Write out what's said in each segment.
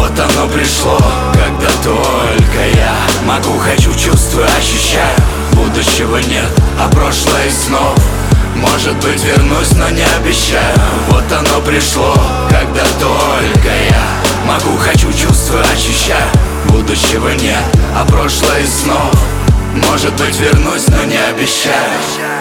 Вот оно пришло, когда только я могу, хочу, чувствую, ощущаю. Будущего нет, а прошлое из снов. Может быть, вернусь, но не обещаю. Вот оно пришло, когда только я могу, хочу, чувствую, ощущаю. Будущего нет, а прошлое из снов. Может быть, вернусь, но не обещаю.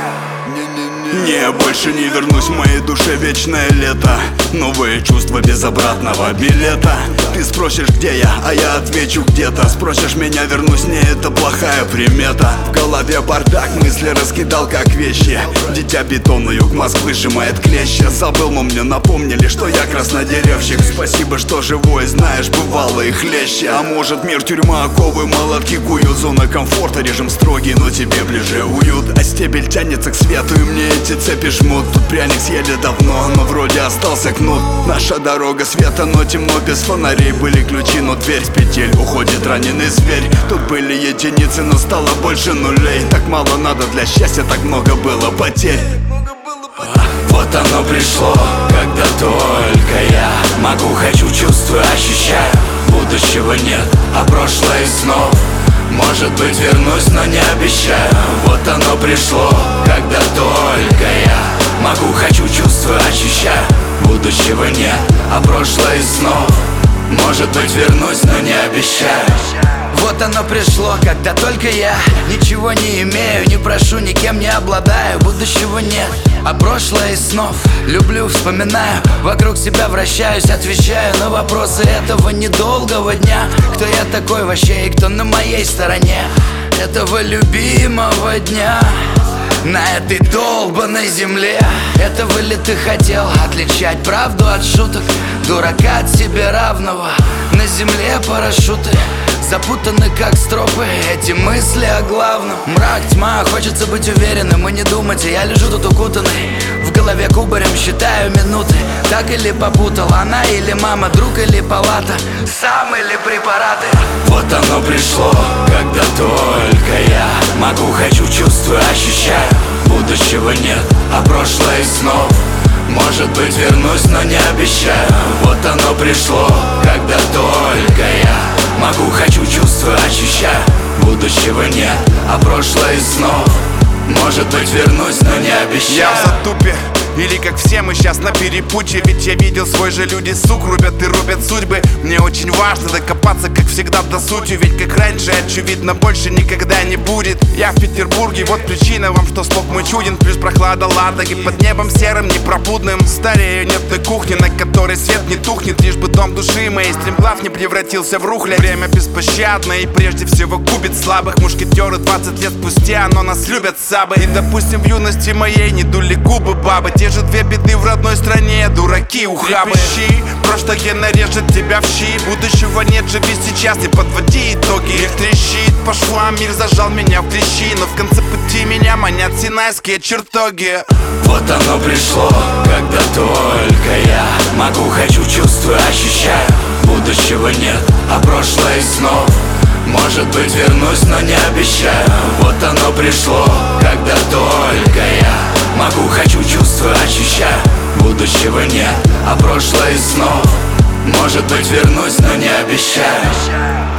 Не, больше не вернусь, в моей душе вечное лето. Новые чувства без обратного билета. Ты спросишь, где я, а я отвечу где-то. Спросишь меня, вернусь, не, это плохая примета. В голове бардак, мысли раскидал как вещи. Дитя бетона, юг Москвы сжимает клещи. Забыл, но мне напомнили, что я краснодеревщик. Спасибо, что живой, знаешь, бывало и хлеще. А может мир, тюрьма, оковы, молотки куют. Зона комфорта, режим строгий, но тебе ближе уют. А стебель тянется к свету, и мне эти цепи жмут. Тут пряник съели давно, но вроде остался кнут. Наша дорога света, но темно без фонарей. Были ключи, но дверь с петель, уходит раненый зверь. Тут были единицы, но стало больше нулей. Так мало надо для счастья, так много было потерь. Вот оно пришло, когда только я могу, хочу, чувствую, ощущаю. Будущего нет, а прошлое из снов. Может быть, вернусь, но не обещаю. Вот оно пришло, когда только я могу, хочу, чувствую, ощущаю. Будущего нет, а прошлое из снов. Может быть, вернусь, но не обещаю. Вот оно пришло, когда только я ничего не имею, не прошу, никем не обладаю. Будущего нет, а прошлое из снов. Люблю, вспоминаю, вокруг себя вращаюсь, отвечаю на вопросы этого недолгого дня. Кто я такой вообще и кто на моей стороне этого любимого дня? На этой долбанной земле. Этого ли ты хотел? Отличать правду от шуток, дурака от себе равного. На земле парашюты запутаны как стропы, эти мысли о главном. Мрак, тьма, хочется быть уверенным и не думать. Я лежу тут укутанный, в голове кубарем считаю минуты. Так или попутал, она или мама, друг или палата, сам или препараты. Вот оно пришло, когда только я могу, хочу, чувствую, ощущаю. Будущего нет, а прошлое из снов. Может быть, вернусь, но не обещаю. Вот оно пришло, когда только я могу, хочу, чувствую, ощущаю. Будущего нет, а прошлое из снов. Может быть, вернусь, но не обещаю. Я в затупе, или как все мы сейчас на перепутье. Ведь я видел, свой же люди сук рубят и рубят судьбы. Мне очень важно докопаться, как всегда, до сути. Ведь как раньше, очевидно, больше никогда не будет. Я в Петербурге, вот причина вам, что слог мой чуден. Плюс прохлада Ладоги под небом серым, непробудным. Старею, нет той кухни, на которой свет не тухнет. Лишь бы дом души моей стремглав не превратился в рухлядь. Время беспощадно и прежде всего губит слабых. Мушкетеры 20 лет спустя, но нас любят сабы. И допустим, в юности моей не дули губы бабы. Те же две беды в родной стране, дураки, ухабы. Трепещи, прошлое нарежет тебя в щи. Будущего нет, живи сейчас, не подводи итоги. Мир трещит по швам, мир зажал меня в клещи. Но в конце пути меня манят синайские чертоги. Вот оно пришло, когда только я могу, хочу, чувствую, ощущаю. Будущего нет, а прошлое из снов. Может быть, вернусь, но не обещаю. Вот оно пришло, когда только я могу, хочу, чувствую, ощущаю. Будущего нет, а прошлое из снов. Может быть, вернусь, но не обещаю.